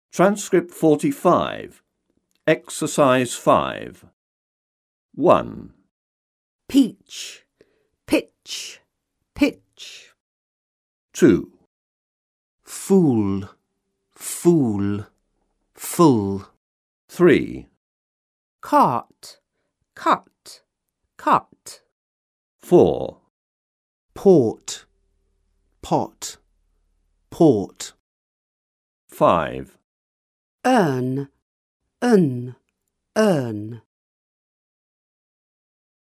Transcript 45. Exercise 5. 1. Peach, pitch, pitch. 2. Fool, fool, full. 3. Cart, cut, cut. 4. Port, pot, port. 5. Earn, earn.